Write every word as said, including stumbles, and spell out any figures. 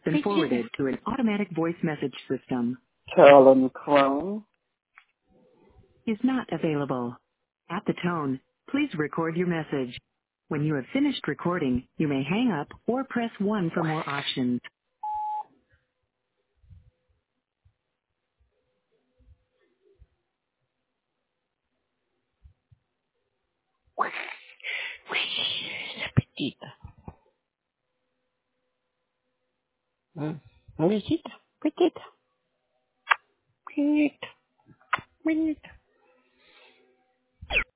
been forwarded to an automatic voice message system. Carolyn Crone. Is not available. At the tone, please record your message. When you have finished recording, you may hang up or press one for more options. Petita. Mm. Petita. Petita. Petita. Petita.